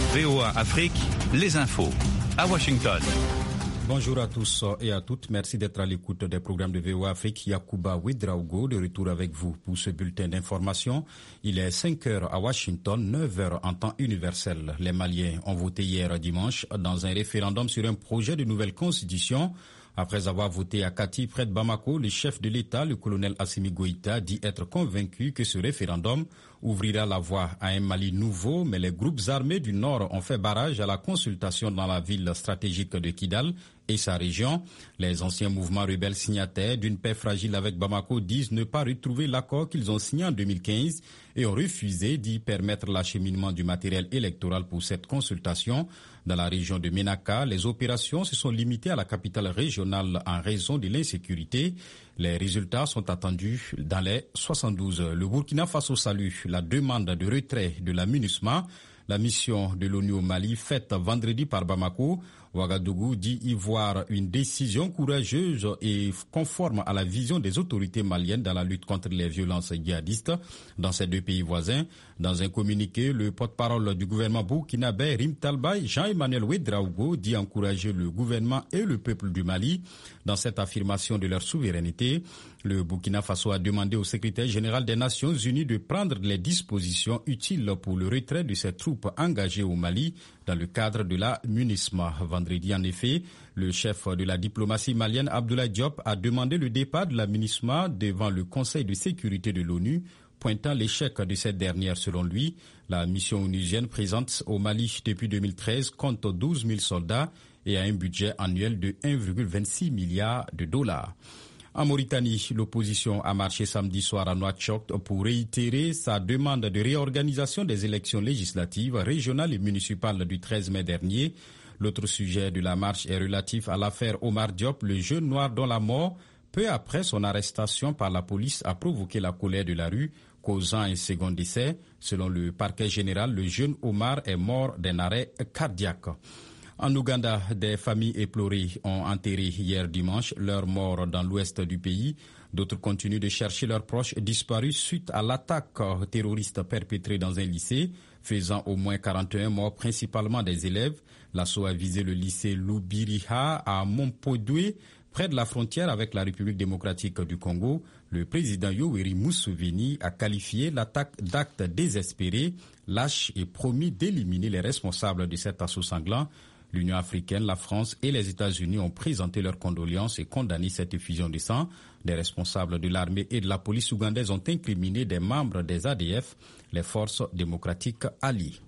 VOA Afrique, les infos à Washington. Bonjour à tous et à toutes. Merci d'être à l'écoute des programmes de VOA Afrique. Yacouba Ouedraogo de retour avec vous pour ce bulletin d'information. Il est 5h à Washington, 9h en temps universel. Les Maliens ont voté hier dimanche dans un référendum sur un projet de nouvelle constitution. Après avoir voté à Kati, près de Bamako, le chef de l'État, le colonel Assimi Goïta, dit être convaincu que ce référendum ouvrira la voie à un Mali nouveau, mais les groupes armés du Nord ont fait barrage à la consultation dans la ville stratégique de Kidal et sa région. Les anciens mouvements rebelles signataires d'une paix fragile avec Bamako disent ne pas retrouver l'accord qu'ils ont signé en 2015 et ont refusé d'y permettre l'acheminement du matériel électoral pour cette consultation. Dans la région de Ménaka, les opérations se sont limitées à la capitale régionale en raison de l'insécurité. Les résultats sont attendus dans les 72 heures. Le Burkina Faso salue la demande de retrait de la MINUSMA, la mission de l'ONU au Mali, faite vendredi par Bamako. Ouagadougou dit y voir une décision courageuse et conforme à la vision des autorités maliennes dans la lutte contre les violences djihadistes dans ces deux pays voisins. Dans un communiqué, le porte-parole du gouvernement burkinabé, Rim Talba, Jean-Emmanuel Ouedraogo, dit encourager le gouvernement et le peuple du Mali dans cette affirmation de leur souveraineté. Le Burkina Faso a demandé au secrétaire général des Nations Unies de prendre les dispositions utiles pour le retrait de ses troupes engagées au Mali dans le cadre de la MINUSMA. Vendredi, en effet, le chef de la diplomatie malienne, Abdoulaye Diop, a demandé le départ de la MINUSMA devant le Conseil de sécurité de l'ONU, pointant l'échec de cette dernière selon lui. La mission onusienne présente au Mali depuis 2013 compte 12 000 soldats et a un budget annuel de 1,26 milliard de dollars. En Mauritanie, l'opposition a marché samedi soir à Nouakchott pour réitérer sa demande de réorganisation des élections législatives, régionales et municipales du 13 mai dernier. L'autre sujet de la marche est relatif à l'affaire Omar Diop, le jeune noir dont la mort, peu après son arrestation par la police, a provoqué la colère de la rue, causant un second décès. Selon le parquet général, le jeune Omar est mort d'un arrêt cardiaque. En Ouganda, des familles éplorées ont enterré hier dimanche leurs morts dans l'ouest du pays. D'autres continuent de chercher leurs proches disparus suite à l'attaque terroriste perpétrée dans un lycée, faisant au moins 41 morts, principalement des élèves. L'assaut a visé le lycée Lubiriha à Mompodoué, près de la frontière avec la République démocratique du Congo. Le président Yoweri Museveni a qualifié l'attaque d'acte désespéré, lâche et promis d'éliminer les responsables de cet assaut sanglant. L'Union africaine, la France et les États-Unis ont présenté leurs condoléances et condamné cette effusion de sang. Des responsables de l'armée et de la police ougandaise ont incriminé des membres des ADF, les forces démocratiques alliées.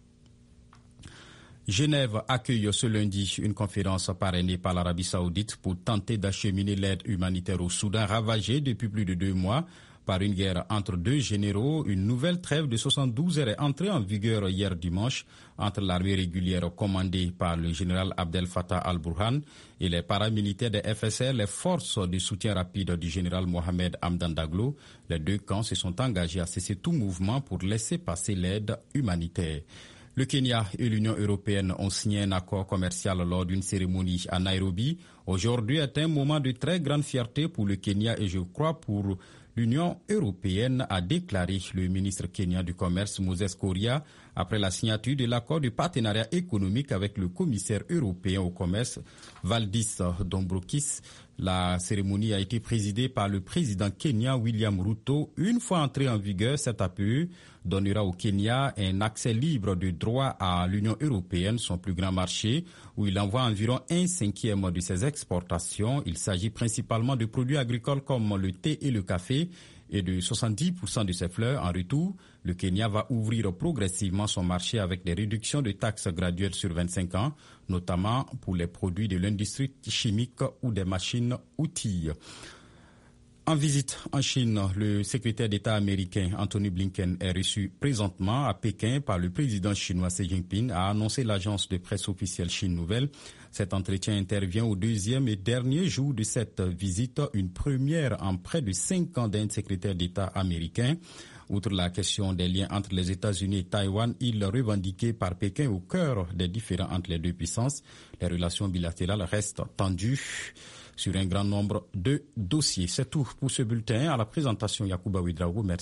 Genève accueille ce lundi une conférence parrainée par l'Arabie saoudite pour tenter d'acheminer l'aide humanitaire au Soudan ravagé depuis plus de 2 mois par une guerre entre deux généraux. Une nouvelle trêve de 72 heures est entrée en vigueur hier dimanche entre l'armée régulière commandée par le général Abdel Fattah al-Burhan et les paramilitaires des FSR, les forces de soutien rapide du général Mohamed Hamdan Daglo. Les deux camps se sont engagés à cesser tout mouvement pour laisser passer l'aide humanitaire. Le Kenya et l'Union européenne ont signé un accord commercial lors d'une cérémonie à Nairobi. Aujourd'hui est un moment de très grande fierté pour le Kenya et je crois pour l'Union européenne, a déclaré le ministre kenyan du Commerce Moses Kuria après la signature de l'accord de partenariat économique avec le commissaire européen au commerce Valdis Dombrovskis. La cérémonie a été présidée par le président kenyan William Ruto. Une fois entré en vigueur, cet APE donnera au Kenya un accès libre de droit à l'Union européenne, son plus grand marché, où il envoie environ 1/5 de ses exportations. Il s'agit principalement de produits agricoles comme le thé et le café et de 70% de ses fleurs. En retour, le Kenya va ouvrir progressivement son marché avec des réductions de taxes graduelles sur 25 ans, notamment pour les produits de l'industrie chimique ou des machines-outils. En visite en Chine, le secrétaire d'État américain Anthony Blinken est reçu présentement à Pékin par le président chinois Xi Jinping, a annoncé l'agence de presse officielle Chine Nouvelle. Cet entretien intervient au 2e et dernier jour de cette visite, une première en près de 5 ans d'un secrétaire d'État américain. Outre la question des liens entre les États-Unis et Taïwan, il revendiqué par Pékin au cœur des différends entre les deux puissances. Les relations bilatérales restent tendues sur un grand nombre de dossiers. C'est tout pour ce bulletin. À la présentation, Yacouba Ouedraogo. Merci.